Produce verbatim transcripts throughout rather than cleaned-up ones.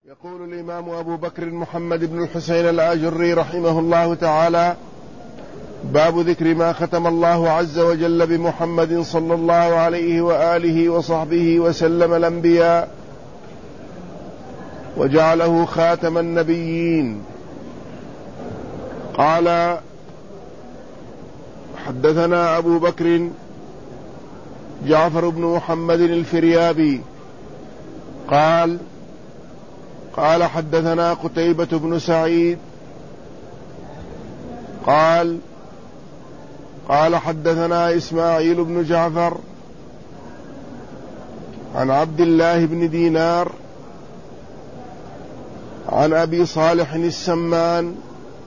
يقول الإمام أبو بكر محمد بن الحسين الآجري رحمه الله تعالى: باب ذكر ما ختم الله عز وجل بمحمد صلى الله عليه وآله وصحبه وسلم الأنبياء وجعله خاتم النبيين. قال: حدثنا أبو بكر جعفر بن محمد الفريابي قال قال حدثنا قتيبة بن سعيد قال قال حدثنا إسماعيل بن جعفر عن عبد الله بن دينار عن أبي صالح السمان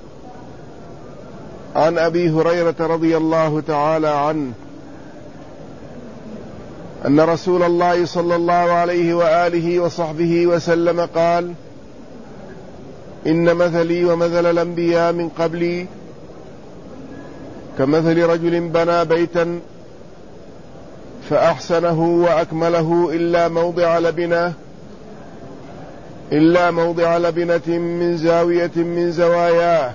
عن أبي هريرة رضي الله تعالى عنه أن رسول الله صلى الله عليه وآله وصحبه وسلم قال: إن مثلي ومثل الأنبياء من قبلي كمثل رجل بنى بيتا فأحسنه وأكمله إلا موضع لبنة إلا موضع لبنة من زاوية من زواياه،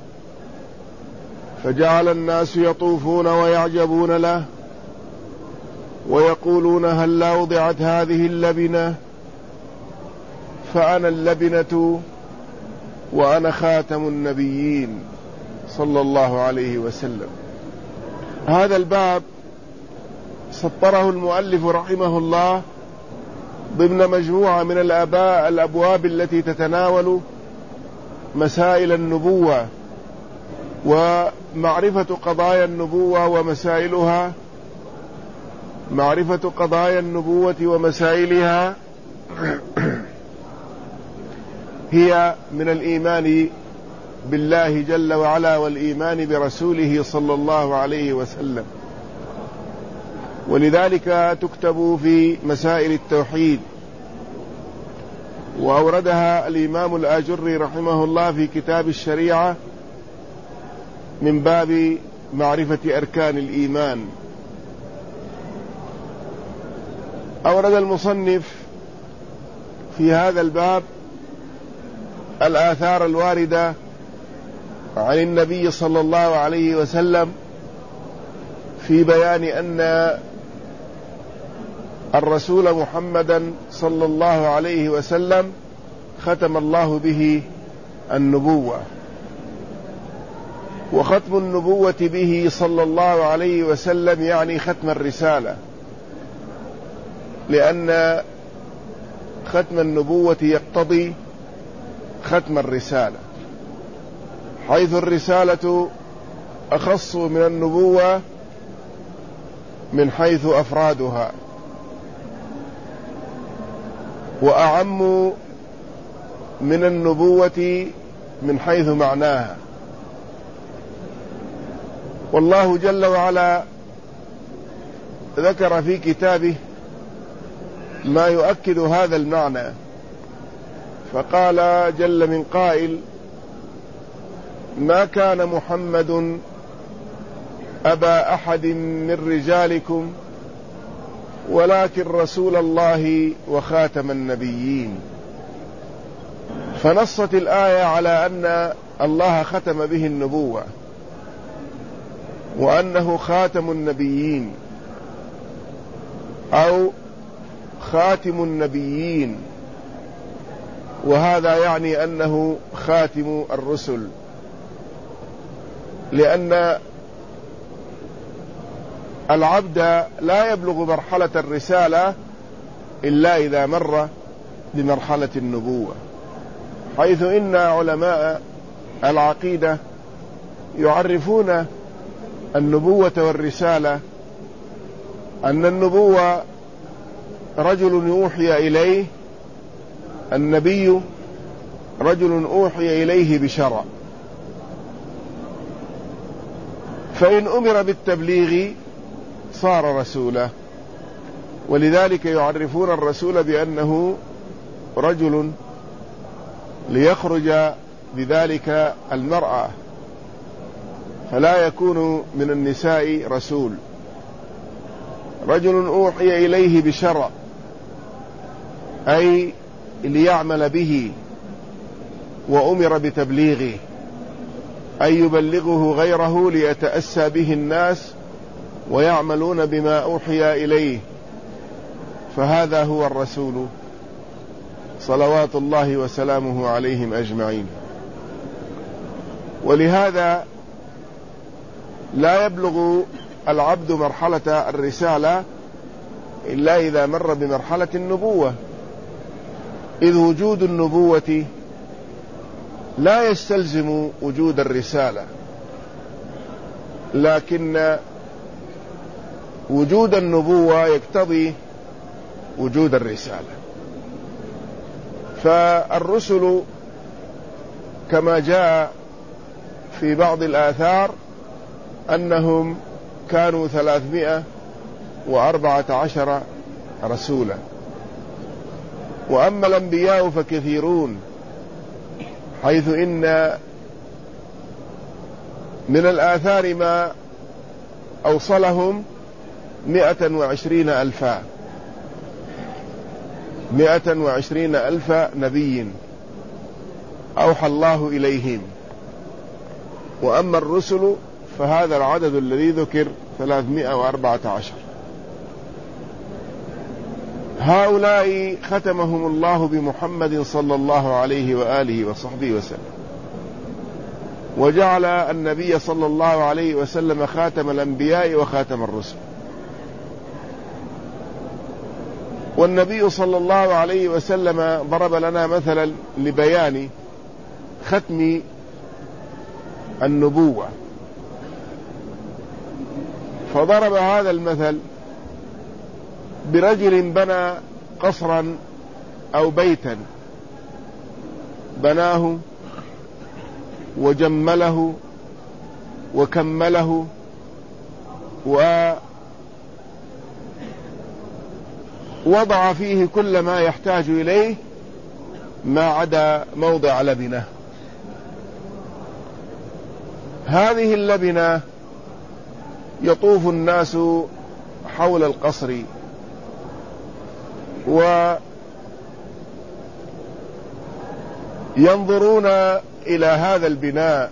فجعل الناس يطوفون ويعجبون له ويقولون: هل وضعت هذه اللبنة؟ فأنا اللبنة وأنا خاتم النبيين صلى الله عليه وسلم. هذا الباب سطره المؤلف رحمه الله ضمن مجموعة من الآباء الأبواب التي تتناول مسائل النبوة ومعرفة قضايا النبوة ومسائلها معرفة قضايا النبوة ومسائلها هي من الإيمان بالله جل وعلا والإيمان برسوله صلى الله عليه وسلم، ولذلك تكتب في مسائل التوحيد، وأوردها الإمام الآجري رحمه الله في كتاب الشريعة من باب معرفة أركان الإيمان. أورد المصنف في هذا الباب الآثار الواردة عن النبي صلى الله عليه وسلم في بيان أن الرسول محمدا صلى الله عليه وسلم ختم الله به النبوة، وختم النبوة به صلى الله عليه وسلم يعني ختم الرسالة، لأن ختم النبوة يقتضي ختم الرسالة، حيث الرسالة أخص من النبوة من حيث أفرادها، وأعم من النبوة من حيث معناها. والله جل وعلا ذكر في كتابه ما يؤكد هذا المعنى، فقال جل من قائل: ما كان محمد أبا أحد من رجالكم ولكن رسول الله وخاتم النبيين. فنصت الآية على أن الله ختم به النبوة وأنه خاتم النبيين أو خاتم النبيين، وهذا يعني أنه خاتم الرسل، لأن العبد لا يبلغ مرحلة الرسالة إلا إذا مر بمرحلة النبوة، حيث إن علماء العقيدة يعرفون النبوة والرسالة أن النبوة رجل يوحي إليه، النبي رجل أوحي إليه بشرع، فإن أمر بالتبليغ صار رسولا، ولذلك يعرفون الرسول بأنه رجل ليخرج بذلك المرأة، فلا يكون من النساء رسول، رجل أوحي إليه بشرع، أي ليعمل به وأمر بتبليغه، أي يبلغه غيره ليتأسى به الناس ويعملون بما أوحي إليه، فهذا هو الرسول صلوات الله وسلامه عليهم أجمعين. ولهذا لا يبلغ العبد مرحلة الرسالة إلا إذا مر بمرحلة النبوة، إذ وجود النبوة لا يستلزم وجود الرسالة، لكن وجود النبوة يقتضي وجود الرسالة. فالرسل كما جاء في بعض الآثار أنهم كانوا ثلاثمائة وأربعة عشر رسولا، وأما الأنبياء فكثيرون، حيث إن من الآثار ما أوصلهم مئة وعشرين ألفا مئة وعشرين ألف نبي أوحى الله إليهم. وأما الرسل فهذا العدد الذي ذكر ثلاثمائة وأربعة عشر. هؤلاء ختمهم الله بمحمد صلى الله عليه وآله وصحبه وسلم، وجعل النبي صلى الله عليه وسلم خاتم الأنبياء وخاتم الرسل. والنبي صلى الله عليه وسلم ضرب لنا مثلا لبيان ختم النبوة، فضرب هذا المثل برجل بنى قصرا أو بيتا، بناه وجمله وكمله ووضع فيه كل ما يحتاج إليه ما عدا موضع لبنة. هذه اللبنة يطوف الناس حول القصر وينظرون إلى هذا البناء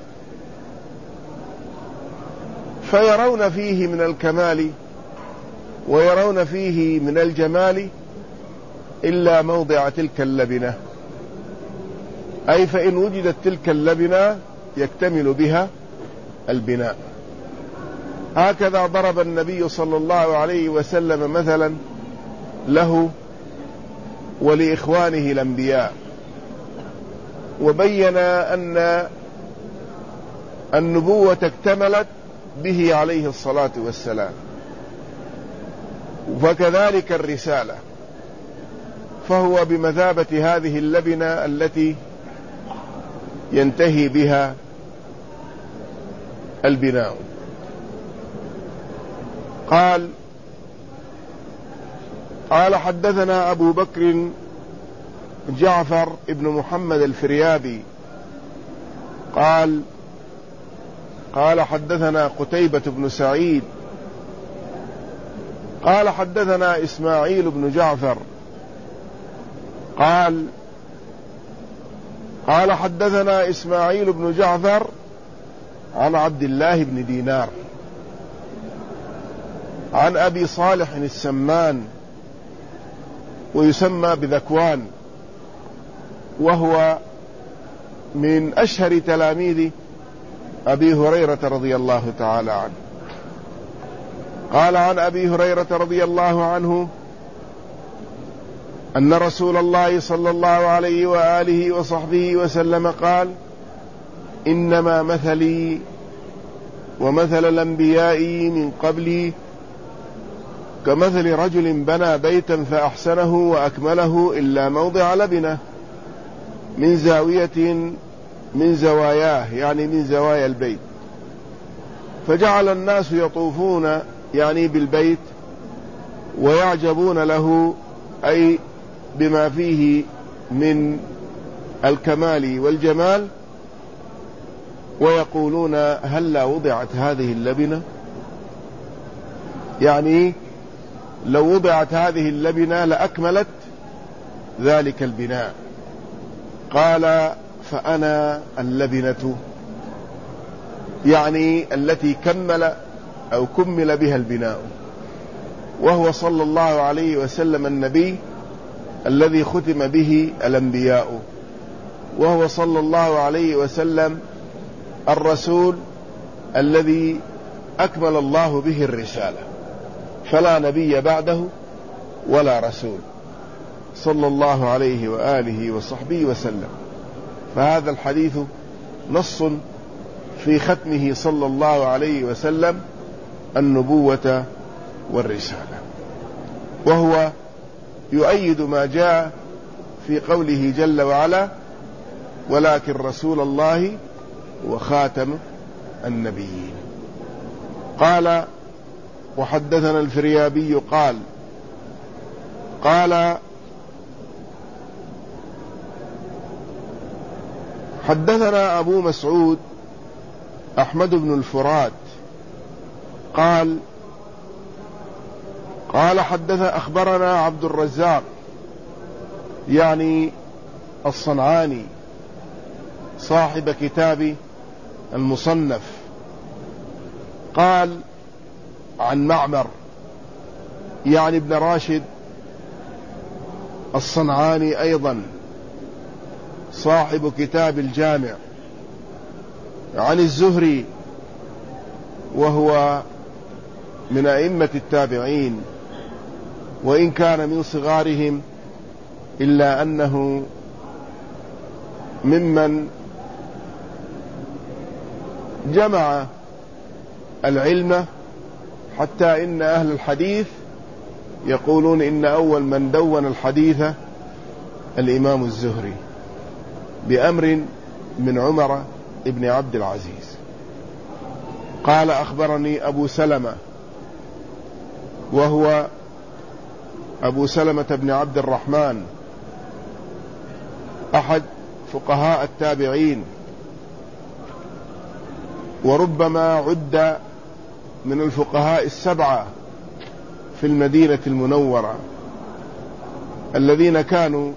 فيرون فيه من الكمال ويرون فيه من الجمال إلا موضع تلك اللبنة، أي فإن وجدت تلك اللبنة يكتمل بها البناء. هكذا ضرب النبي صلى الله عليه وسلم مثلا له ولإخوانه الأنبياء، وبين أن النبوة اكتملت به عليه الصلاة والسلام، فكذلك الرسالة، فهو بمثابة هذه اللبنة التي ينتهي بها البناء. قال قال حدثنا أبو بكر جعفر ابن محمد الفريابي قال قال حدثنا قتيبة بن سعيد قال حدثنا إسماعيل بن جعفر قال قال حدثنا إسماعيل بن جعفر عن عبد الله بن دينار عن أبي صالح السمان، ويسمى بذكوان، وهو من أشهر تلاميذ أبي هريرة رضي الله تعالى عنه. قال عن أبي هريرة رضي الله عنه أن رسول الله صلى الله عليه وآله وصحبه وسلم قال: إنما مثلي ومثل الأنبياء من قبلي كمثل رجل بنى بيتا فأحسنه وأكمله إلا موضع لبنة من زاوية من زواياه، يعني من زوايا البيت، فجعل الناس يطوفون يعني بالبيت ويعجبون له، أي بما فيه من الكمال والجمال، ويقولون: هلا وضعت هذه اللبنة؟ يعني لو وضعت هذه اللبنة لأكملت ذلك البناء؟ قال: فأنا اللبنة، يعني التي كمل أو كمل بها البناء، وهو صلى الله عليه وسلم النبي الذي ختم به الأنبياء، وهو صلى الله عليه وسلم الرسول الذي أكمل الله به الرسالة، فلا نبي بعده ولا رسول، صلى الله عليه وآله وصحبه وسلم. فهذا الحديث نص في ختمه صلى الله عليه وسلم النبوة والرسالة، وهو يؤيد ما جاء في قوله جل وعلا: ولكن رسول الله وخاتم النبيين. قال: وحدثنا الفريابي قال قال حدثنا أبو مسعود أحمد بن الفرات قال قال حدث أخبرنا عبد الرزاق يعني الصنعاني صاحب كتاب المصنف، قال عن معمر يعني ابن راشد الصنعاني أيضا صاحب كتاب الجامع، عن الزهري وهو من أئمة التابعين، وإن كان من صغارهم إلا أنه ممن جمع العلم، حتى إن أهل الحديث يقولون إن أول من دون الحديث الإمام الزهري بأمر من عمر ابن عبد العزيز. قال: أخبرني أبو سلمة وهو أبو سلمة بن عبد الرحمن أحد فقهاء التابعين، وربما عد من الفقهاء السبعة في المدينة المنورة الذين كانوا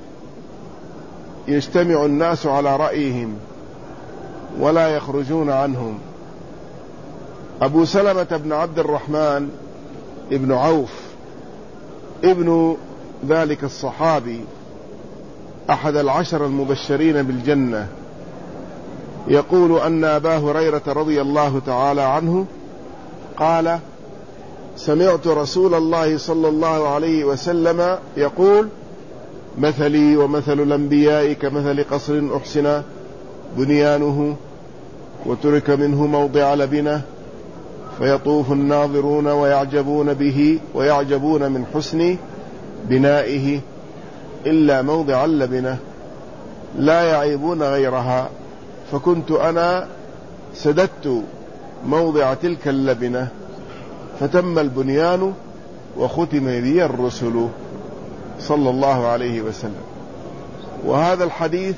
يجتمع الناس على رأيهم ولا يخرجون عنهم. أبو سلمة بن عبد الرحمن ابن عوف ابن ذلك الصحابي أحد العشر المبشرين بالجنة، يقول أن أبا هريرة رضي الله تعالى عنه قال: سمعت رسول الله صلى الله عليه وسلم يقول: مثلي ومثل الأنبياء كمثل قصر أحسن بنيانه وترك منه موضع لبنة، فيطوف الناظرون ويعجبون به ويعجبون من حسن بنائه إلا موضع اللبنة لا يعيبون غيرها، فكنت أنا سددت موضع تلك اللبنة فتم البنيان وختم بي الرسل، صلى الله عليه وسلم. وهذا الحديث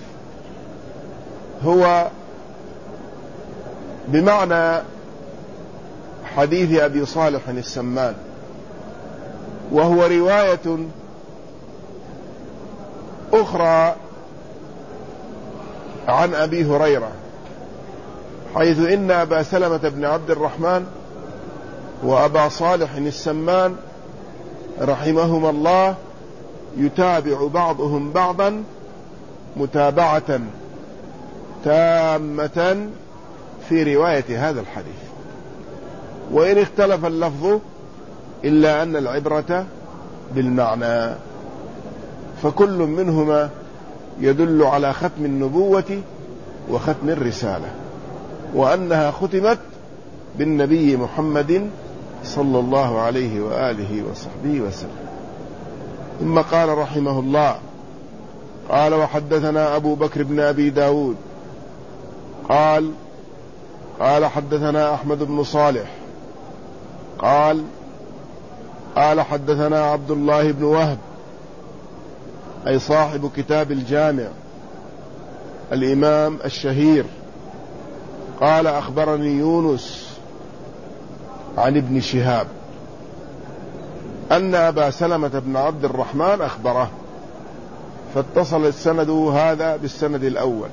هو بمعنى حديث أبي صالح السمان، وهو رواية أخرى عن أبي هريرة، حيث إن أبا سلمة بن عبد الرحمن وأبا صالح السمان رحمهما الله يتابع بعضهم بعضا متابعة تامة في رواية هذا الحديث، وإن اختلف اللفظ إلا أن العبرة بالمعنى، فكل منهما يدل على ختم النبوة وختم الرسالة، وأنها ختمت بالنبي محمد صلى الله عليه وآله وصحبه وسلم. ثم قال رحمه الله: قال: وحدثنا أبو بكر بن أبي داود قال قال حدثنا أحمد بن صالح قال قال حدثنا عبد الله بن وهب أي صاحب كتاب الجامع الإمام الشهير، قال: أخبرني يونس عن ابن شهاب أن أبا سلمة بن عبد الرحمن أخبره، فاتصل السند هذا بالسند الأول،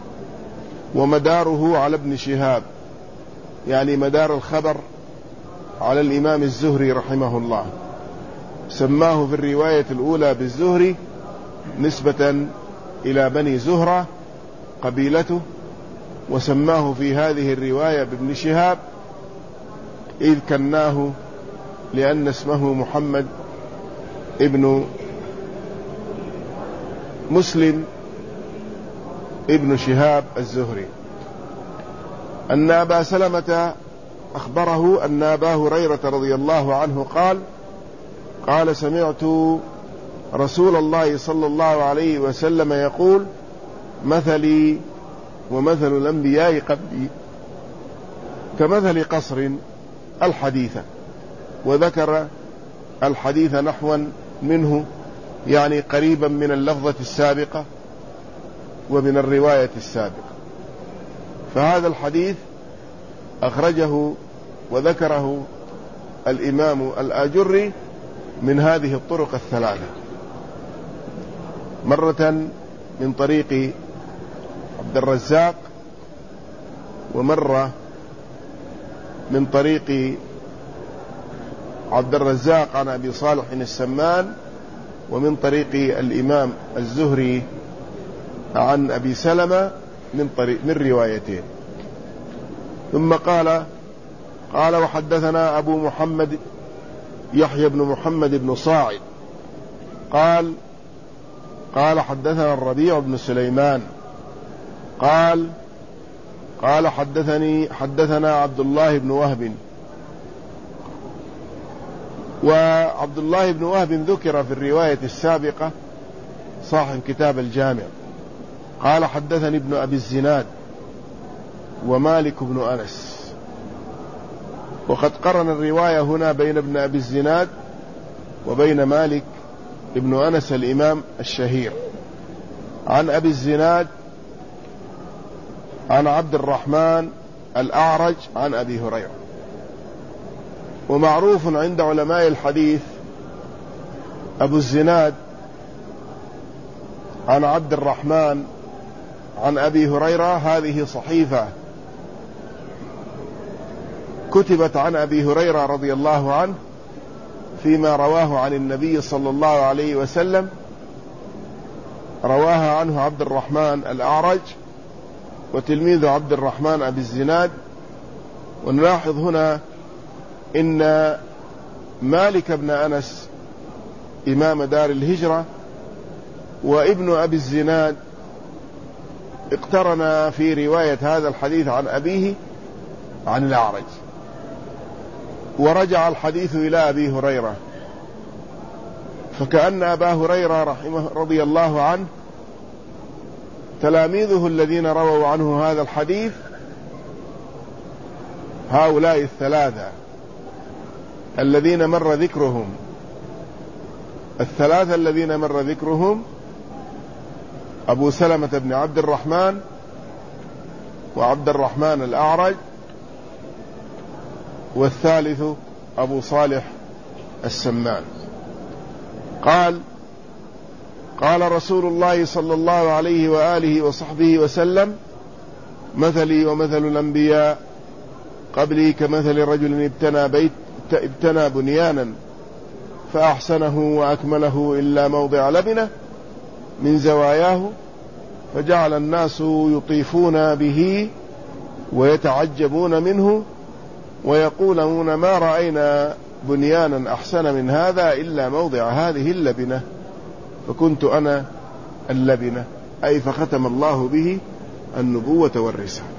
ومداره على ابن شهاب، يعني مدار الخبر على الإمام الزهري رحمه الله، سماه في الرواية الأولى بالزهري نسبة إلى بني زهرة قبيلته، وسماه في هذه الرواية بابن شهاب إذ كناه لأن اسمه محمد ابن مسلم ابن شهاب الزهري. أن أبا سلمة أخبره أن أبا هريرة رضي الله عنه قال قال سمعت رسول الله صلى الله عليه وسلم يقول مثلي ومثل الأنبياء قبلي كمثل قصر الحديث، وذكر الحديث نحوا منه، يعني قريبا من اللفظة السابقة ومن الرواية السابقة. فهذا الحديث أخرجه وذكره الإمام الآجري من هذه الطرق الثلاثة، مرة من طريق عبد الرزاق، ومرة من طريق عبد الرزاق عن أبي صالح السمان، ومن طريق الإمام الزهري عن أبي سلمة من طريق من روايتين. ثم قال قال وحدثنا أبو محمد يحيى بن محمد بن صاعد قال قال حدثنا الربيع بن سليمان قال قال حدثني حدثنا عبد الله بن وهب. وعبد الله بن وهب ذكر في الرواية السابقة صاحب كتاب الجامع. قال حدثني ابن أبي الزناد ومالك بن أنس، وقد قرن الرواية هنا بين ابن أبي الزناد وبين مالك ابن أنس الإمام الشهير. عن أبي الزناد عن عبد الرحمن الأعرج عن أبي هريرة. ومعروف عند علماء الحديث أبو الزناد عن عبد الرحمن عن أبي هريرة، هذه صحيفة كتبت عن أبي هريرة رضي الله عنه فيما رواه عن النبي صلى الله عليه وسلم، رواها عنه عبد الرحمن الأعرج وتلميذ عبد الرحمن أبي الزناد. ونلاحظ هنا إن مالك بن أنس إمام دار الهجرة وابن أبي الزناد اقترنا في رواية هذا الحديث عن أبيه عن الأعرج، ورجع الحديث إلى أبي هريرة، فكأن أبا هريرة رحمه رضي الله عنه تلاميذه الذين رووا عنه هذا الحديث هؤلاء الثلاثة الذين مر ذكرهم الثلاثة الذين مر ذكرهم أبو سلمة بن عبد الرحمن وعبد الرحمن الأعرج، والثالث أبو صالح السمان. قال قال رسول الله صلى الله عليه وآله وصحبه وسلم مثلي ومثل الأنبياء قبلي كمثل رجل ابتنى بيت ابتنى بنيانا فأحسنه وأكمله إلا موضع لبنة من زواياه، فجعل الناس يطيفون به ويتعجبون منه ويقولون ما رأينا بنيانا أحسن من هذا إلا موضع هذه اللبنة، فكنت أنا اللبنة، أي فختم الله به النبوة والرسالة.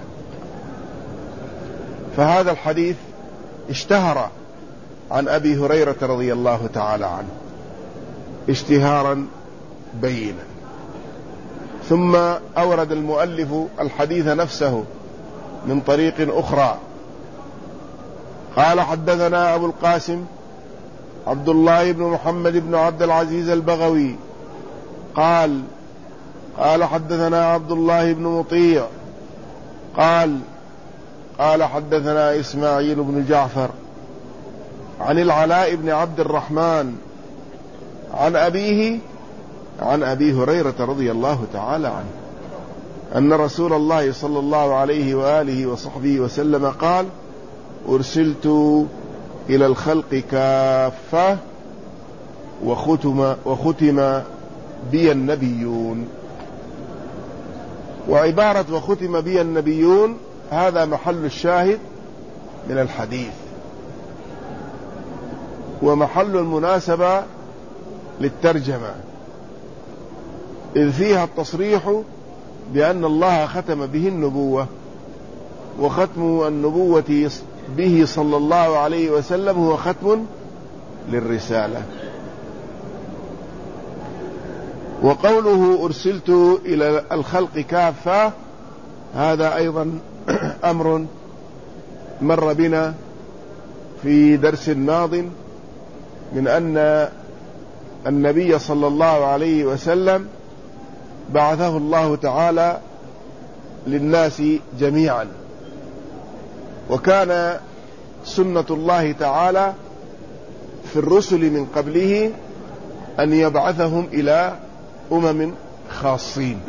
فهذا الحديث اشتهر عن أبي هريرة رضي الله تعالى عنه اشتهارا بينا. ثم أورد المؤلف الحديث نفسه من طريق أخرى. قال حدثنا أبو القاسم عبد الله بن محمد بن عبد العزيز البغوي قال قال حدثنا عبد الله بن مطيع قال قال حدثنا إسماعيل بن جعفر عن العلاء بن عبد الرحمن عن أبيه عن أبي هريرة رضي الله تعالى عنه أن رسول الله صلى الله عليه وآله وصحبه وسلم قال: أرسلت إلى الخلق كافة وختم, وختم بي النبيون. وعبارة وختم بي النبيون هذا محل الشاهد من الحديث، ومحل المناسبة للترجمة، إذ فيها التصريح بأن الله ختم به النبوة، وختم النبوة به صلى الله عليه وسلم هو ختم للرسالة. وقوله أرسلت إلى الخلق كافة هذا أيضا أمر مر بنا في درس ماض، من أن النبي صلى الله عليه وسلم بعثه الله تعالى للناس جميعا، وكان سنة الله تعالى في الرسل من قبله أن يبعثهم إلى أمم خاصين.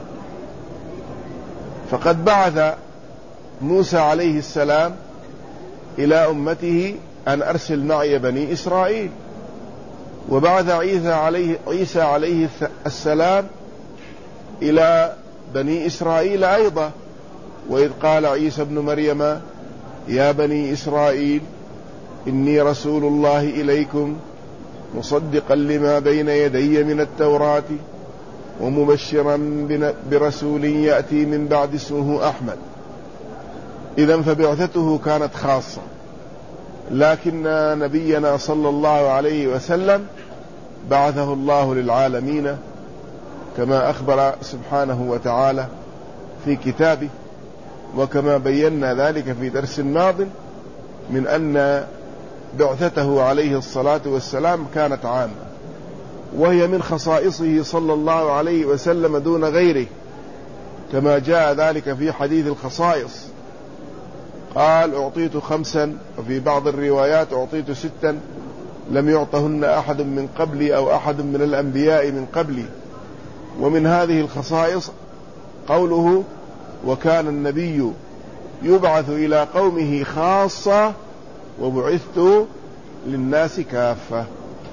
فقد بعث موسى عليه السلام إلى أمته أن أرسل معي بني إسرائيل، وبعث عيسى عليه, عيسى عليه السلام إلى بني إسرائيل أيضا، وإذ قال عيسى ابن مريم يا بني إسرائيل إني رسول الله إليكم مصدقا لما بين يدي من التوراة ومبشرا برسول يأتي من بعد اسمه أحمد. إذن فبعثته كانت خاصة، لكن نبينا صلى الله عليه وسلم بعثه الله للعالمين كما أخبر سبحانه وتعالى في كتابه، وكما بينا ذلك في درس ماض، من أن بعثته عليه الصلاة والسلام كانت عامة، وهي من خصائصه صلى الله عليه وسلم دون غيره، كما جاء ذلك في حديث الخصائص، قال: أعطيت خمسا، وفي بعض الروايات أعطيت ستا لم يعطهن أحد من قبلي أو أحد من الأنبياء من قبلي. ومن هذه الخصائص قوله: وكان النبي يبعث إلى قومه خاصة وبعثت للناس كافة.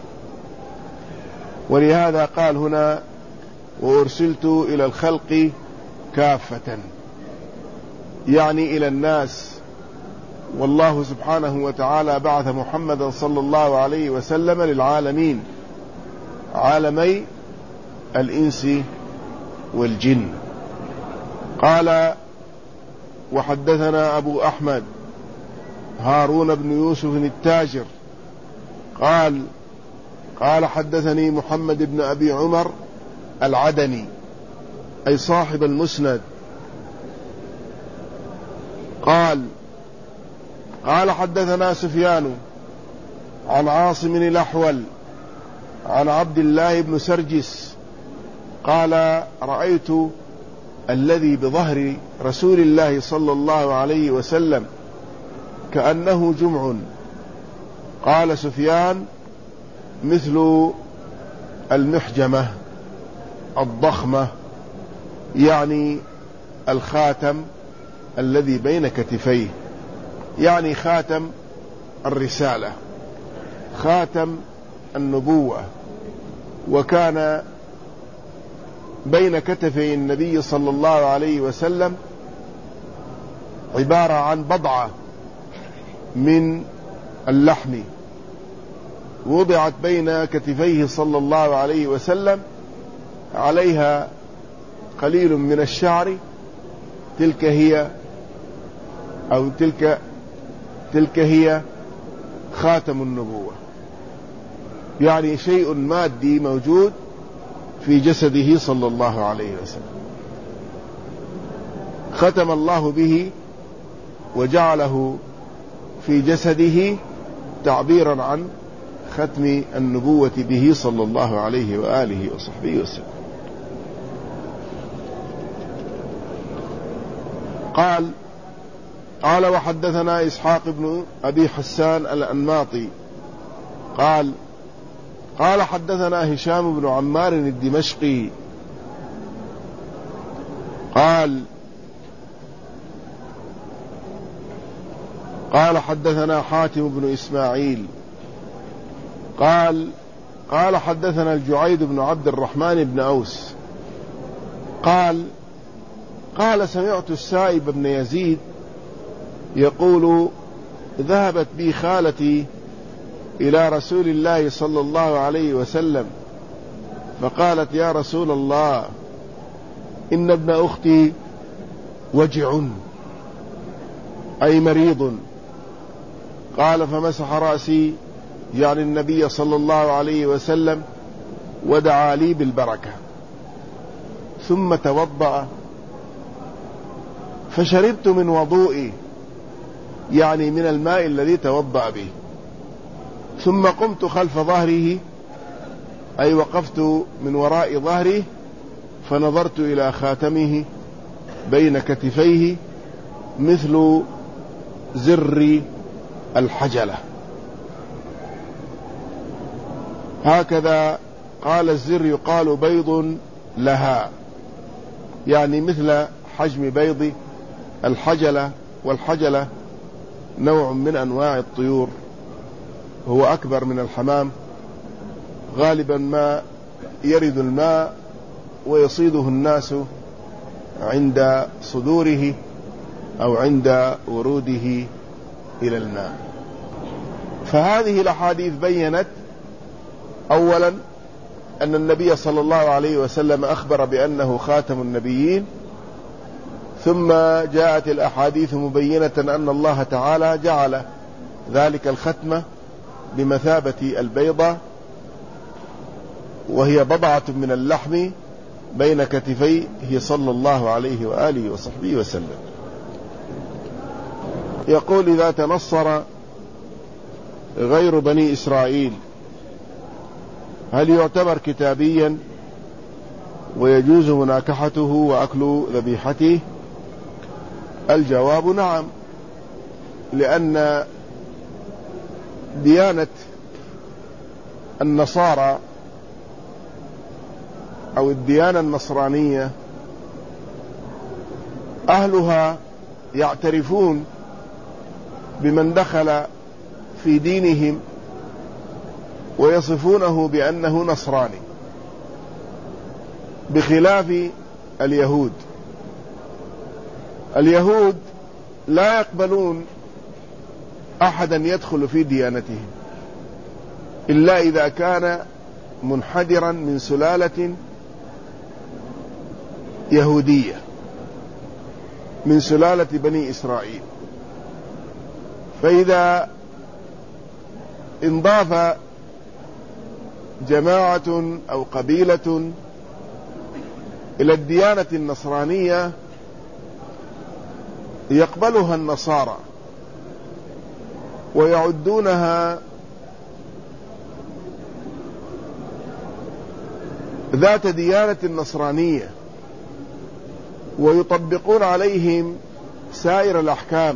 ولهذا قال هنا: وأرسلت إلى الخلق كافة، يعني إلى الناس. والله سبحانه وتعالى بعث محمدا صلى الله عليه وسلم للعالمين، عالمي الإنس والجن. قال: وحدثنا أبو أحمد هارون بن يوسف التاجر قال قال حدثني محمد بن أبي عمر العدني، أي صاحب المسند، قال قال حدثنا سفيان عن عاصم الأحول عن عبد الله بن سرجس قال: رأيت الذي بظهر رسول الله صلى الله عليه وسلم كأنه جمع. قال سفيان: مثل المحجمة الضخمة، يعني الخاتم الذي بين كتفيه، يعني خاتم الرسالة، خاتم النبوة. وكان بين كتفي النبي صلى الله عليه وسلم عبارة عن بضعة من اللحم وضعت بين كتفيه صلى الله عليه وسلم، عليها قليل من الشعر، تلك هي أو تلك تلك هي خاتم النبوة، يعني شيء مادي موجود في جسده صلى الله عليه وسلم، ختم الله به وجعله في جسده تعبيرا عن ختم النبوة به صلى الله عليه وآله وصحبه وسلم. قال قال وحدثنا إسحاق بن أبي حسان الأنماطي قال قال حدثنا هشام بن عمار الدمشقي قال قال حدثنا حاتم بن إسماعيل قال قال حدثنا الجعيد بن عبد الرحمن بن أوس قال قال سمعت السائب بن يزيد يقول ذهبت بي خالتي إلى رسول الله صلى الله عليه وسلم فقالت يا رسول الله إن ابن أختي وجع أي مريض. قال فمسح رأسي يعني النبي صلى الله عليه وسلم ودعا لي بالبركة ثم توضأ فشربت من وضوئي يعني من الماء الذي توضأ به ثم قمت خلف ظهره أي وقفت من وراء ظهره فنظرت إلى خاتمه بين كتفيه مثل زر الحجلة. هكذا قال الزر يقال بيض لها يعني مثل حجم بيض الحجلة، والحجلة نوع من أنواع الطيور هو أكبر من الحمام، غالبا ما يرد الماء ويصيده الناس عند صدوره أو عند وروده إلى الماء. فهذه الأحاديث بيّنت أولا أن النبي صلى الله عليه وسلم أخبر بأنه خاتم النبيين، ثم جاءت الأحاديث مبينة أن الله تعالى جعل ذلك الختم بمثابة البيضة وهي بضعة من اللحم بين كتفيه صلى الله عليه وآله وصحبه وسلم. يقول إذا تنصر غير بني إسرائيل هل يعتبر كتابيا ويجوز مناكحته وأكل ذبيحته؟ الجواب نعم، لأن ديانة النصارى أو الديانة النصرانية أهلها يعترفون بمن دخل في دينهم ويصفونه بأنه نصراني، بخلاف اليهود. اليهود لا يقبلون أحدا يدخل في ديانتهم إلا إذا كان منحدرا من سلالة يهودية من سلالة بني إسرائيل. فإذا انضاف جماعة أو قبيلة إلى الديانة النصرانية يقبلها النصارى ويعدونها ذات ديانة النصرانية ويطبقون عليهم سائر الأحكام،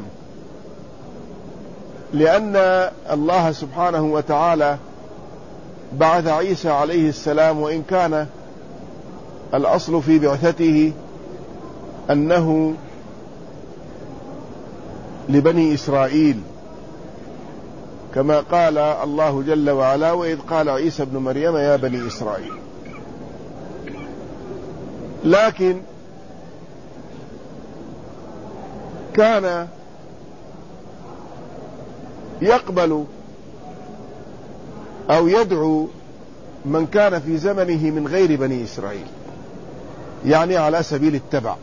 لأن الله سبحانه وتعالى بعث عيسى عليه السلام، وإن كان الأصل في بعثته أنه لبني إسرائيل، كما قال الله جل وعلا وإذ قال عيسى ابن مريم يا بني إسرائيل. لكن كان يقبل أو يدعو من كان في زمنه من غير بني إسرائيل، يعني على سبيل التبع.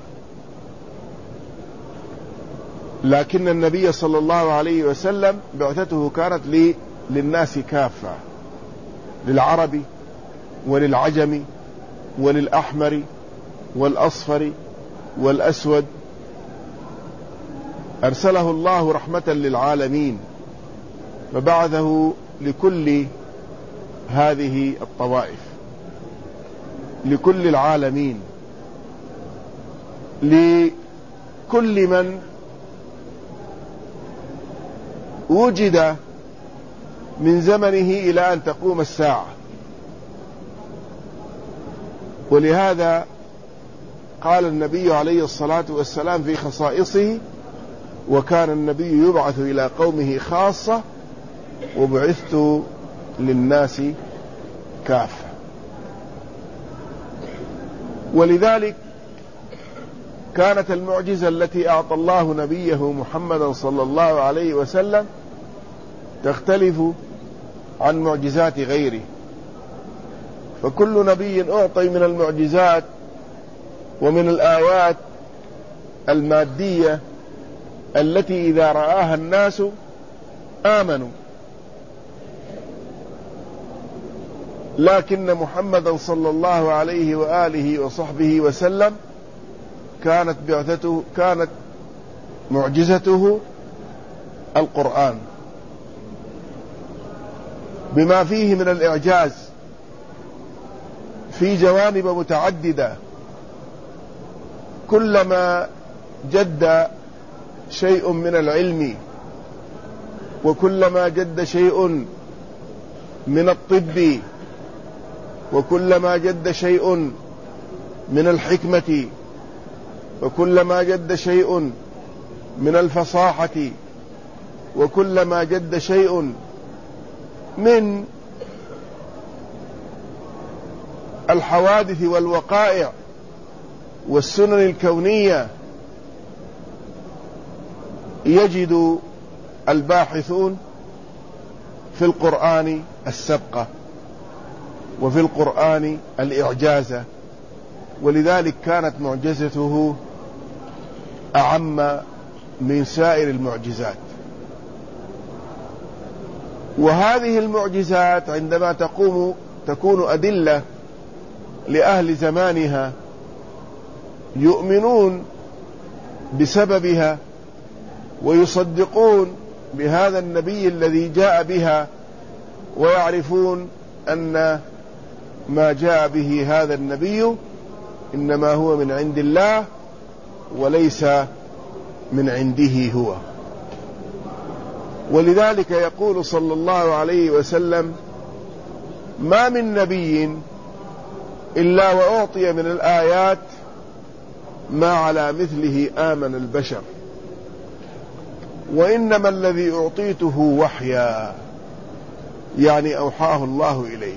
لكن النبي صلى الله عليه وسلم بعثته كانت لي للناس كافة، للعرب وللعجم وللأحمر والأصفر والأسود، أرسله الله رحمة للعالمين، فبعثه لكل هذه الطوائف، لكل العالمين، لكل من وجد من زمنه إلى أن تقوم الساعة. ولهذا قال النبي عليه الصلاة والسلام في خصائصه: وكان النبي يبعث إلى قومه خاصة وبعثت للناس كافة. ولذلك كانت المعجزة التي أعطى الله نبيه محمدا صلى الله عليه وسلم تختلف عن معجزات غيره، فكل نبي أعطي من المعجزات ومن الآيات المادية التي إذا رآها الناس آمنوا، لكن محمدا صلى الله عليه وآله وصحبه وسلم كانت بعثته كانت معجزته القرآن بما فيه من الإعجاز في جوانب متعددة. كلما جد شيء من العلم وكلما جد شيء من الطب وكلما جد شيء من الحكمة وكلما جد شيء من الفصاحة وكلما جد شيء من الحوادث والوقائع والسنن الكونية، يجد الباحثون في القرآن السبقة وفي القرآن الإعجاز، ولذلك كانت معجزته أعم من سائر المعجزات. وهذه المعجزات عندما تقوم تكون أدلة لأهل زمانها يؤمنون بسببها ويصدقون بهذا النبي الذي جاء بها، ويعرفون أن ما جاء به هذا النبي إنما هو من عند الله وليس من عنده هو. ولذلك يقول صلى الله عليه وسلم: ما من نبي إلا وأعطي من الآيات ما على مثله آمن البشر، وإنما الذي أعطيته وحيا، يعني أوحاه الله إليه،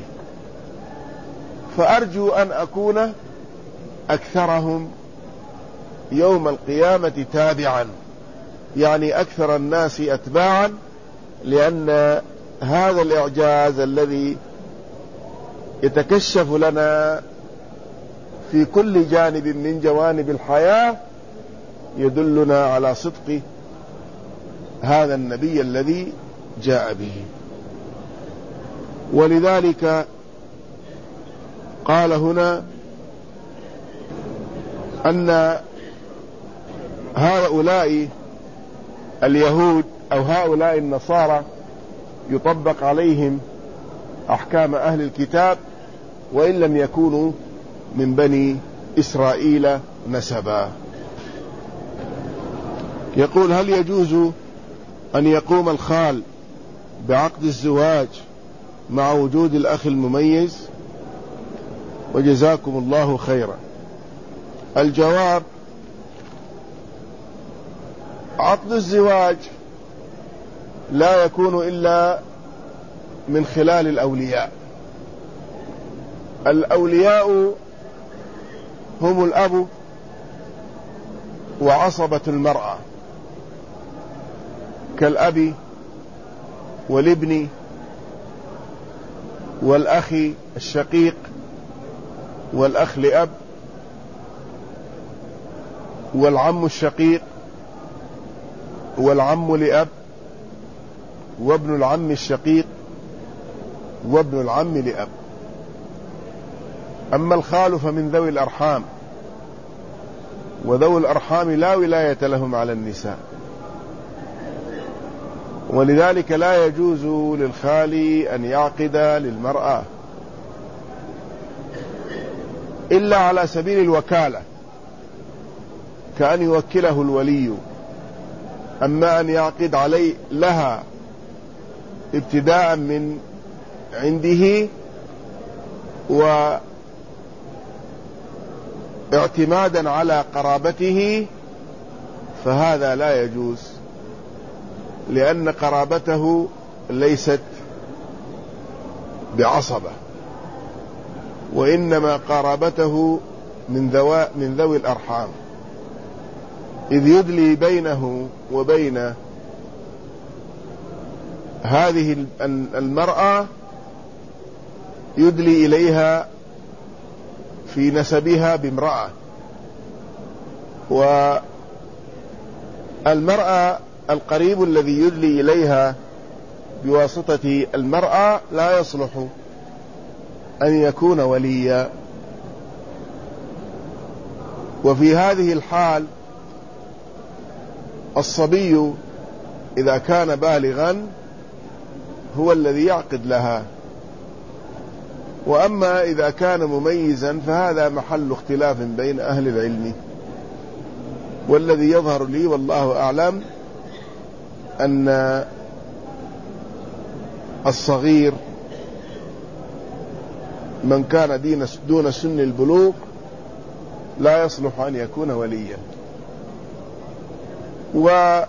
فأرجو أن أكون أكثرهم يوم القيامة تابعا، يعني أكثر الناس أتباعا، لأن هذا الإعجاز الذي يتكشف لنا في كل جانب من جوانب الحياة يدلنا على صدق هذا النبي الذي جاء به. ولذلك قال هنا أن هؤلاء اليهود أو هؤلاء النصارى يطبق عليهم أحكام أهل الكتاب وإن لم يكونوا من بني إسرائيل نسبا. يقول: هل يجوز أن يقوم الخال بعقد الزواج مع وجود الأخ المميز؟ وجزاكم الله خيرا. الجواب: عقد الزواج لا يكون إلا من خلال الأولياء. الأولياء هم الأب وعصبة المرأة، كالأب والابن والأخ الشقيق والأخ لأب والعم الشقيق والعم لأب وابن العم الشقيق وابن العم لأب. أما الخال فمن ذوي الأرحام، وذوي الأرحام لا ولاية لهم على النساء، ولذلك لا يجوز للخال أن يعقد للمرأة إلا على سبيل الوكالة، كأن يوكله الولي. أما أن يعقد علي لها ابتداء من عنده اعتمادا على قرابته فهذا لا يجوز، لأن قرابته ليست بعصبة، وإنما قرابته من ذوي من ذوي الأرحام، إذ يدلي بينه وبين هذه المرأة يدلي إليها في نسبها بامرأة، والمرأة القريب الذي يدلي إليها بواسطة المرأة لا يصلح أن يكون وليا. وفي هذه الحال الصبي إذا كان بالغا هو الذي يعقد لها، وأما إذا كان مميزا فهذا محل اختلاف بين أهل العلم. والذي يظهر لي والله أعلم أن الصغير من كان دون سن البلوغ لا يصلح أن يكون وليا. وفي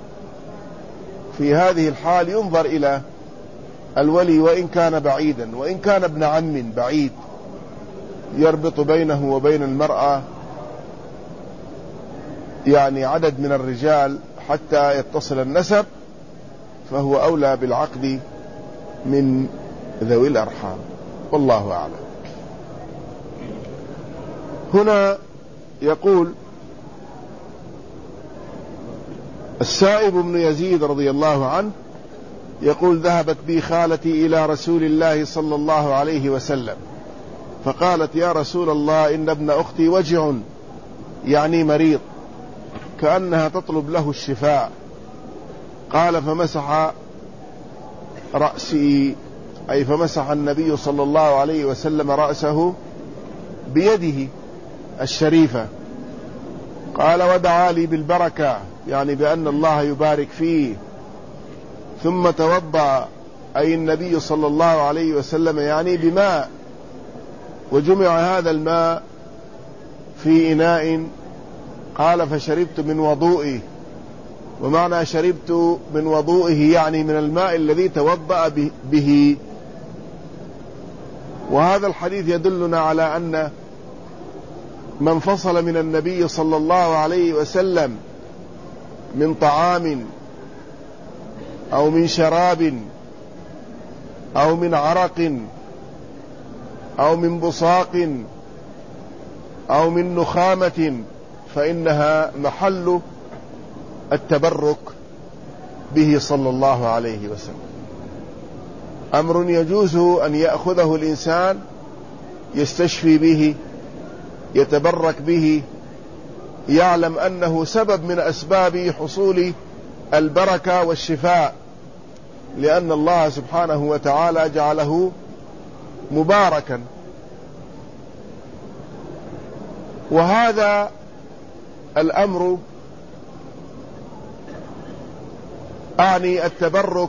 هذه الحال ينظر إلى الولي وإن كان بعيدا، وإن كان ابن عم بعيد يربط بينه وبين المرأة يعني عدد من الرجال حتى يتصل النسب، فهو أولى بالعقد من ذوي الأرحام، والله أعلم. هنا يقول السائب بن يزيد رضي الله عنه يقول: ذهبت بي خالتي إلى رسول الله صلى الله عليه وسلم فقالت: يا رسول الله، إن ابن أختي وجع، يعني مريض، كأنها تطلب له الشفاء. قال: فمسح رأسي، أي فمسح النبي صلى الله عليه وسلم رأسه بيده الشريفة. قال: ودعا لي بالبركة، يعني بأن الله يبارك فيه. ثم توضأ، أي النبي صلى الله عليه وسلم، يعني بماء، وجمع هذا الماء في إناء. قال: فشربت من وضوئه. ومعنى شربت من وضوئه يعني من الماء الذي توضأ به. وهذا الحديث يدلنا على أن من فصل من النبي صلى الله عليه وسلم من طعام أو من شراب أو من عرق أو من بصاق أو من نخامة فإنها محل التبرك به صلى الله عليه وسلم. أمر يجوز أن يأخذه الإنسان يستشفي به، يتبرك به، يعلم أنه سبب من أسباب حصول البركة والشفاء، لأن الله سبحانه وتعالى جعله مباركا. وهذا الأمر أعني التبرك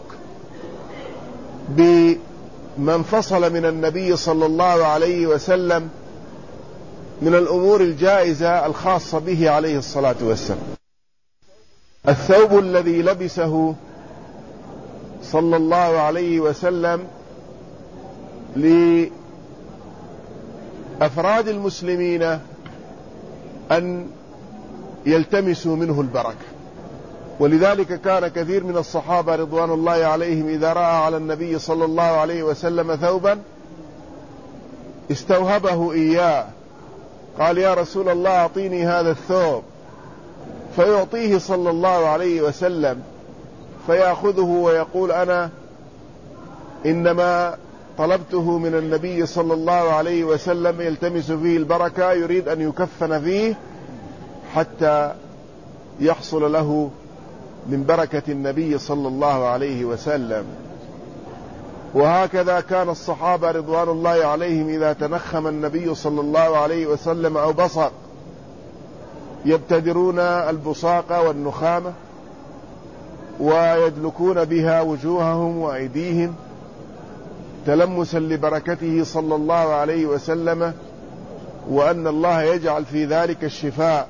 بمن فصل من النبي صلى الله عليه وسلم من الأمور الجائزة الخاصة به عليه الصلاة والسلام. الثوب الذي لبسه صلى الله عليه وسلم لأفراد المسلمين أن يلتمسوا منه البركة، ولذلك كان كثير من الصحابة رضوان الله عليهم إذا رأى على النبي صلى الله عليه وسلم ثوبا استوهبه إياه، قال: يا رسول الله، أعطيني هذا الثوب، فيعطيه صلى الله عليه وسلم، فيأخذه ويقول: أنا إنما طلبته من النبي صلى الله عليه وسلم يلتمس فيه البركة، يريد أن يكفن فيه حتى يحصل له من بركة النبي صلى الله عليه وسلم. وهكذا كان الصحابة رضوان الله عليهم إذا تنخم النبي صلى الله عليه وسلم أو بصق يبتدرون البصاق والنخامة ويدلكون بها وجوههم وأيديهم تلمسا لبركته صلى الله عليه وسلم، وأن الله يجعل في ذلك الشفاء.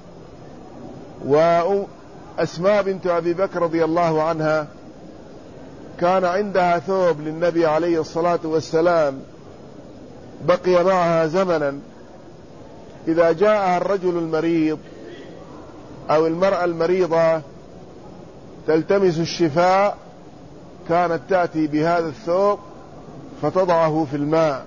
وأسماء بنت أبي بكر رضي الله عنها كان عندها ثوب للنبي عليه الصلاة والسلام بقي معها زمنا، إذا جاءها الرجل المريض أو المرأة المريضة تلتمس الشفاء كانت تأتي بهذا الثوب فتضعه في الماء،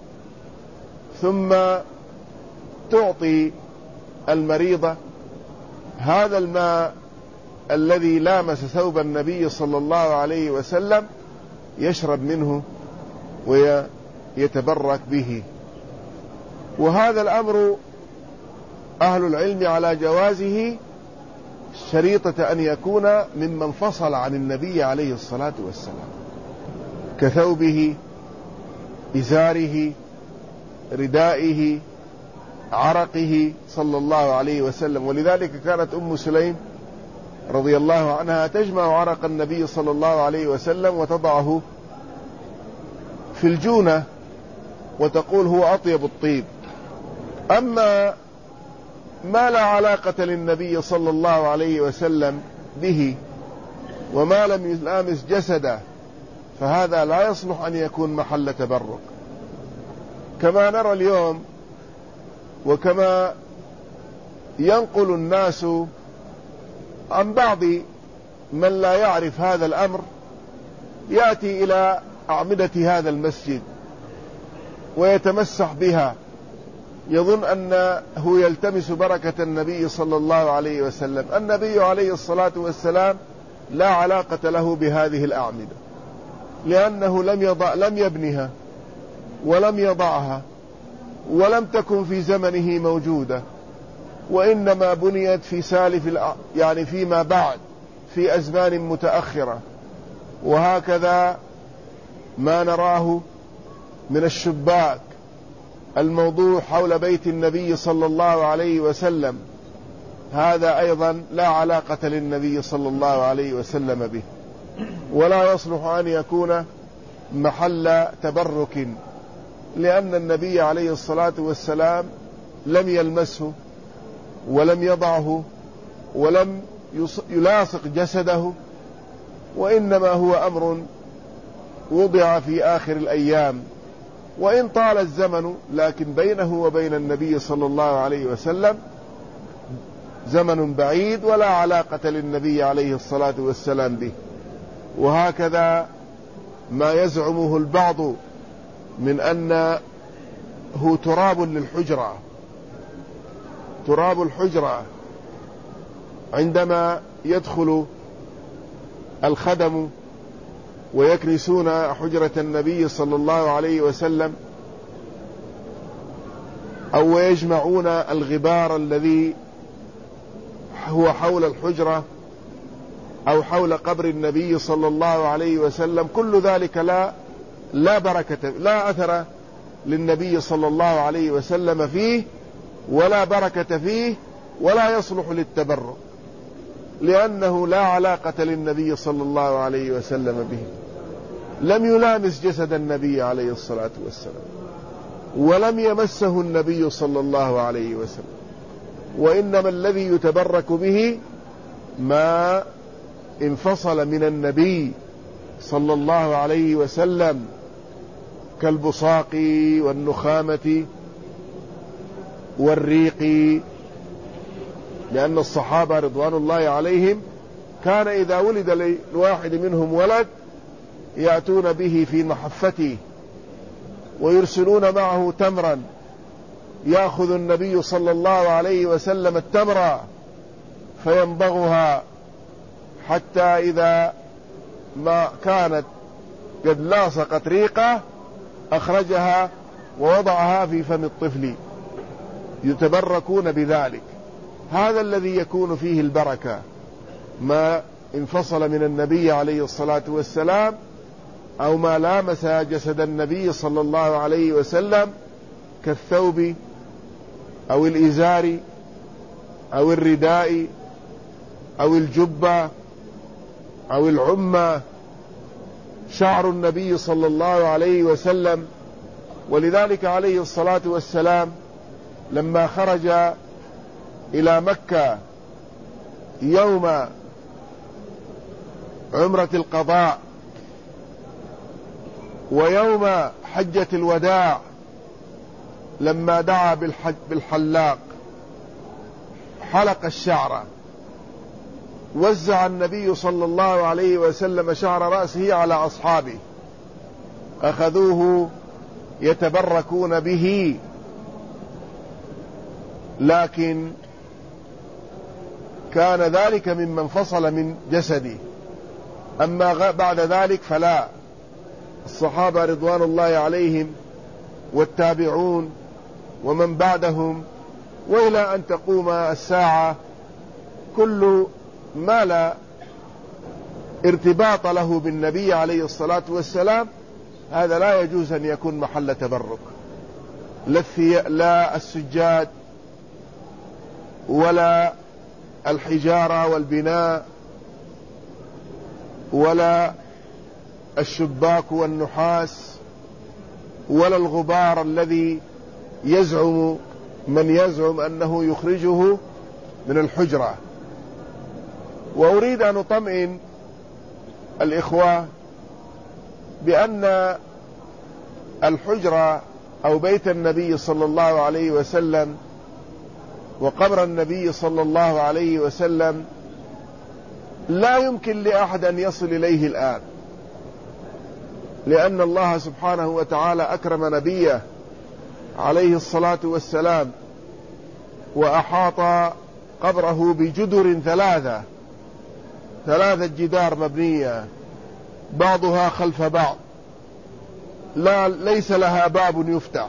ثم تعطي المريضة هذا الماء الذي لامس ثوب النبي صلى الله عليه وسلم يشرب منه ويتبرك به. وهذا الأمر أهل العلم على جوازه شريطة أن يكون ممن فصل عن النبي عليه الصلاة والسلام، كثوبه، إزاره، ردائه، عرقه صلى الله عليه وسلم. ولذلك كانت أم سليم رضي الله عنها تجمع عرق النبي صلى الله عليه وسلم وتضعه في الجونة وتقول هو أطيب الطيب. أما ما لا علاقة للنبي صلى الله عليه وسلم به وما لم يلامس جسده فهذا لا يصلح أن يكون محل تبرك، كما نرى اليوم وكما ينقل الناس عن بعض من لا يعرف هذا الأمر، يأتي إلى أعمدة هذا المسجد ويتمسح بها يظن أنه يلتمس بركة النبي صلى الله عليه وسلم. النبي عليه الصلاة والسلام لا علاقة له بهذه الأعمدة، لأنه لم يضع لم يبنها ولم يضعها ولم تكن في زمنه موجودة، وإنما بنيت في سالف يعني فيما بعد في أزمان متأخرة. وهكذا ما نراه من الشباك الموضوع حول بيت النبي صلى الله عليه وسلم، هذا أيضا لا علاقة للنبي صلى الله عليه وسلم به، ولا يصلح أن يكون محل تبرك، لأن النبي عليه الصلاة والسلام لم يلمسه ولم يضعه ولم يلاصق جسده، وإنما هو أمر وضع في آخر الأيام، وإن طال الزمن لكن بينه وبين النبي صلى الله عليه وسلم زمن بعيد ولا علاقة للنبي عليه الصلاة والسلام به. وهكذا ما يزعمه البعض من أنه تراب للحجرة، تراب الحجرة عندما يدخل الخدم ويكنسون حجرة النبي صلى الله عليه وسلم أو يجمعون الغبار الذي هو حول الحجرة أو حول قبر النبي صلى الله عليه وسلم، كل ذلك لا لا بركة لا أثر للنبي صلى الله عليه وسلم فيه ولا بركة فيه ولا يصلح للتبرك، لأنه لا علاقة للنبي صلى الله عليه وسلم به، لم يلامس جسد النبي عليه الصلاة والسلام ولم يمسه النبي صلى الله عليه وسلم، وإنما الذي يتبرك به ما انفصل من النبي صلى الله عليه وسلم كالبصاق والنخامة والريق، لأن الصحابة رضوان الله عليهم كان إذا ولد لواحد منهم ولد يأتون به في محفته ويرسلون معه تمرا، يأخذ النبي صلى الله عليه وسلم التمرة فينبغها حتى إذا ما كانت قد لاصقت ريقه أخرجها ووضعها في فم الطفل، يتبركون بذلك. هذا الذي يكون فيه البركة، ما انفصل من النبي عليه الصلاة والسلام أو ما لامس جسد النبي صلى الله عليه وسلم كالثوب أو الإزار أو الرداء أو الجبة أو العمة، شعر النبي صلى الله عليه وسلم. ولذلك عليه الصلاة والسلام لما خرج إلى مكة يوم عمرة القضاء ويوم حجة الوداع لما دعا بالحلاق حلق الشعر، وزع النبي صلى الله عليه وسلم شعر رأسه على أصحابه، أخذوه يتبركون به، لكن كان ذلك مما انفصل من جسدي. أما بعد ذلك فلا، الصحابة رضوان الله عليهم والتابعون ومن بعدهم وإلى أن تقوم الساعة كل ما لا ارتباط له بالنبي عليه الصلاة والسلام هذا لا يجوز أن يكون محل تبرك، لا السجاد ولا الحجارة والبناء ولا الشباك والنحاس ولا الغبار الذي يزعم من يزعم أنه يخرجه من الحجرة. وأريد أن أطمئن الإخوة بأن الحجرة أو بيت النبي صلى الله عليه وسلم وقبر النبي صلى الله عليه وسلم لا يمكن لأحد أن يصل إليه الآن، لأن الله سبحانه وتعالى أكرم نبيه عليه الصلاة والسلام وأحاط قبره بجدر ثلاثة ثلاثة جدار مبنية بعضها خلف بعض، لا ليس لها باب يفتح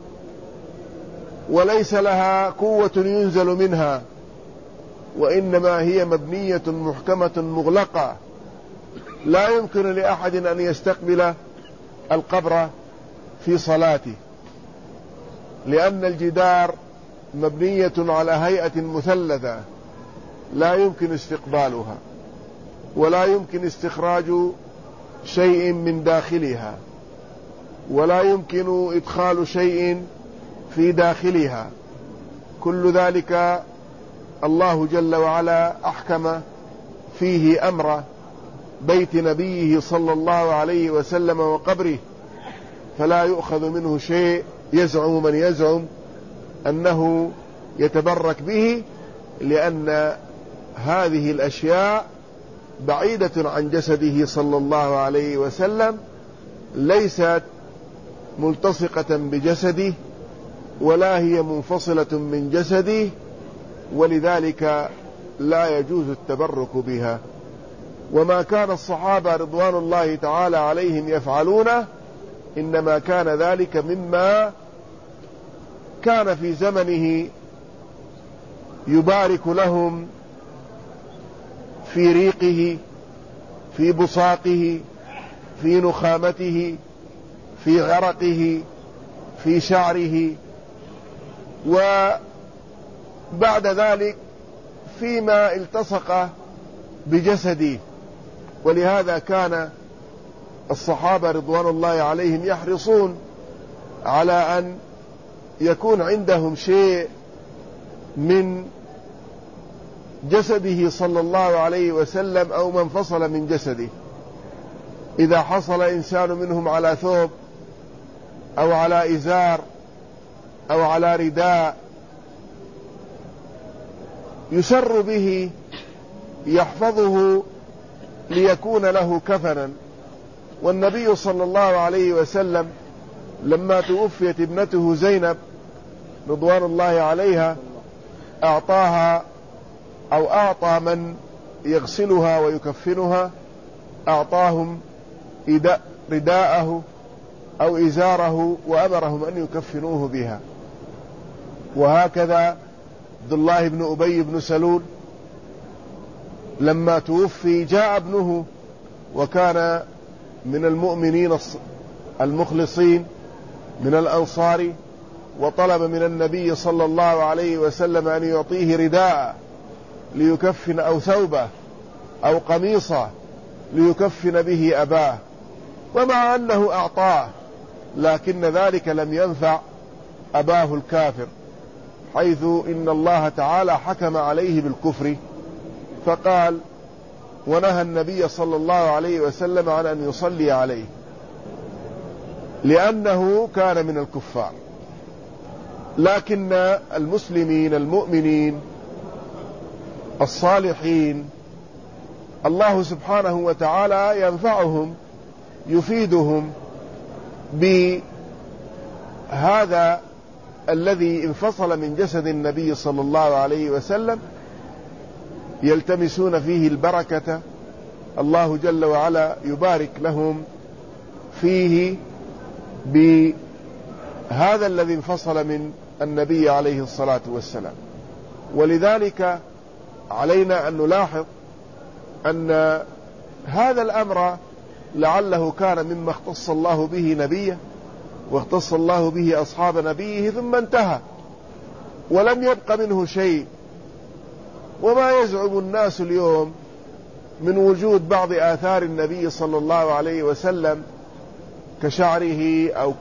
وليس لها قوة ينزل منها، وإنما هي مبنية محكمة مغلقة، لا يمكن لأحد أن يستقبل القبر في صلاته، لأن الجدار مبنية على هيئة مثلثة لا يمكن استقبالها ولا يمكن استخراج شيء من داخلها ولا يمكن إدخال شيء في داخلها. كل ذلك الله جل وعلا أحكم فيه أمر بيت نبيه صلى الله عليه وسلم وقبره، فلا يؤخذ منه شيء يزعم من يزعم أنه يتبرك به، لأن هذه الأشياء بعيدة عن جسده صلى الله عليه وسلم، ليست ملتصقة بجسده ولا هي منفصلة من جسده، ولذلك لا يجوز التبرك بها. وما كان الصحابة رضوان الله تعالى عليهم يفعلونه إنما كان ذلك مما كان في زمنه يبارك لهم في ريقه، في بصاقه، في نخامته، في غرقه، في شعره، وبعد ذلك فيما التصق بجسده. ولهذا كان الصحابة رضوان الله عليهم يحرصون على أن يكون عندهم شيء من جسده صلى الله عليه وسلم أو ما انفصل من جسده. إذا حصل إنسان منهم على ثوب أو على إزار أو على رداء يسر به يحفظه ليكون له كفنا. والنبي صلى الله عليه وسلم لما توفيت ابنته زينب رضوان الله عليها أعطاها أو أعطى من يغسلها ويكفنها أعطاهم رداءه أو إزاره وأمرهم أن يكفنوه بها. وهكذا عبد الله بن أبي بن سلول لما توفي جاء ابنه وكان من المؤمنين المخلصين من الأنصار، وطلب من النبي صلى الله عليه وسلم أن يعطيه رداء ليكفن أو ثوبه أو قميصه ليكفن به أباه، ومع أنه أعطاه لكن ذلك لم ينفع أباه الكافر، حيث إن الله تعالى حكم عليه بالكفر فقال: ونهى النبي صلى الله عليه وسلم عن أن يصلي عليه لأنه كان من الكفار. لكن المسلمين المؤمنين الصالحين الله سبحانه وتعالى ينفعهم يفيدهم بهذا الذي انفصل من جسد النبي صلى الله عليه وسلم، يلتمسون فيه البركة، الله جل وعلا يبارك لهم فيه بهذا الذي انفصل من النبي عليه الصلاة والسلام. ولذلك علينا أن نلاحظ أن هذا الأمر لعله كان مما اختص الله به نبيه واختص الله به أصحاب نبيه ثم انتهى ولم يبق منه شيء. وما يزعم الناس اليوم من وجود بعض آثار النبي صلى الله عليه وسلم كشعره أو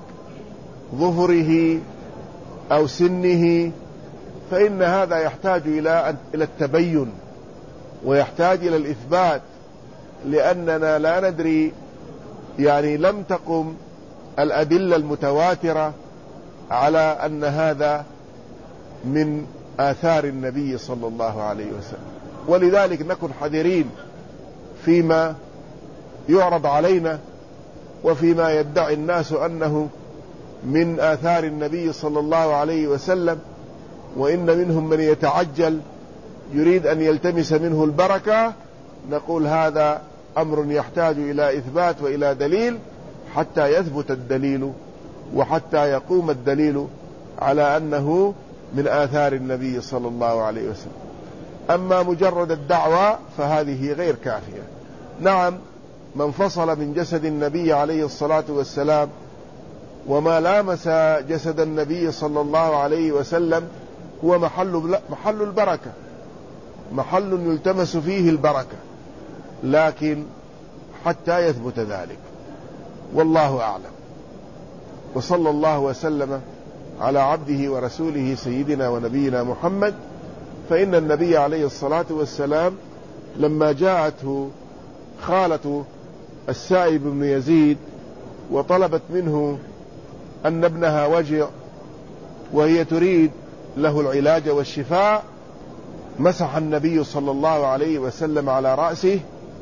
ظفره أو سنه، فإن هذا يحتاج إلى إلى التبين ويحتاج إلى الإثبات، لأننا لا ندري، يعني لم تقم الأدلة المتواترة على أن هذا من آثار النبي صلى الله عليه وسلم. ولذلك نكن حذرين فيما يعرض علينا وفيما يدعي الناس أنه من آثار النبي صلى الله عليه وسلم، وإن منهم من يتعجل يريد أن يلتمس منه البركة. نقول هذا أمر يحتاج إلى إثبات وإلى دليل حتى يثبت الدليل وحتى يقوم الدليل على أنه من آثار النبي صلى الله عليه وسلم. أما مجرد الدعوة فهذه غير كافية. نعم، من فصل من جسد النبي عليه الصلاة والسلام وما لامس جسد النبي صلى الله عليه وسلم هو محل محل البركة، محل يلتمس فيه البركة، لكن حتى يثبت ذلك، والله أعلم. وصلى الله وسلم على عبده ورسوله سيدنا ونبينا محمد. فإن النبي عليه الصلاة والسلام لما جاءته خالة السائب بن يزيد وطلبت منه أن ابنها وجع وهي تريد له العلاج والشفاء، مسح النبي صلى الله عليه وسلم على رأسه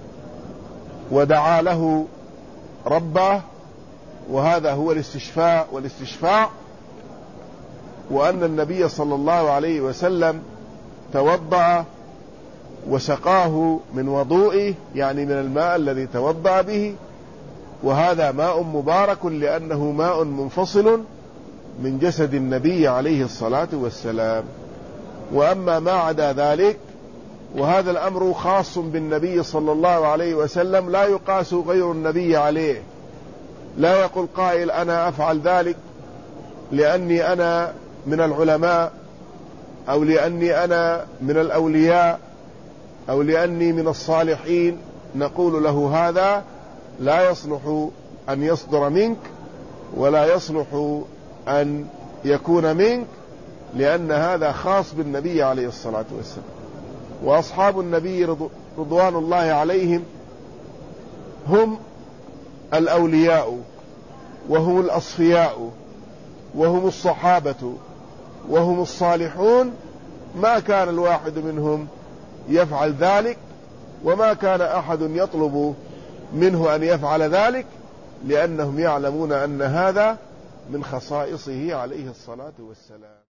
ودعا له ربه، وهذا هو الاستشفاء والاستشفاع. وأن النبي صلى الله عليه وسلم توضأ وسقاه من وضوئه، يعني من الماء الذي توضأ به، وهذا ماء مبارك لأنه ماء منفصل من جسد النبي عليه الصلاة والسلام. وأما ما عدا ذلك وهذا الأمر خاص بالنبي صلى الله عليه وسلم، لا يقاس غير النبي عليه. لا يقول قائل أنا أفعل ذلك لأني أنا من العلماء أو لأني أنا من الأولياء أو لأني من الصالحين. نقول له هذا لا يصلح أن يصدر منك ولا يصلح أن يكون منك، لأن هذا خاص بالنبي عليه الصلاة والسلام. وأصحاب النبي رضوان الله عليهم هم الأولياء وهم الأصفياء وهم الصحابة وهم الصالحون. ما كان الواحد منهم يفعل ذلك، وما كان أحد يطلب منه أن يفعل ذلك، لأنهم يعلمون أن هذا من خصائصه عليه الصلاة والسلام.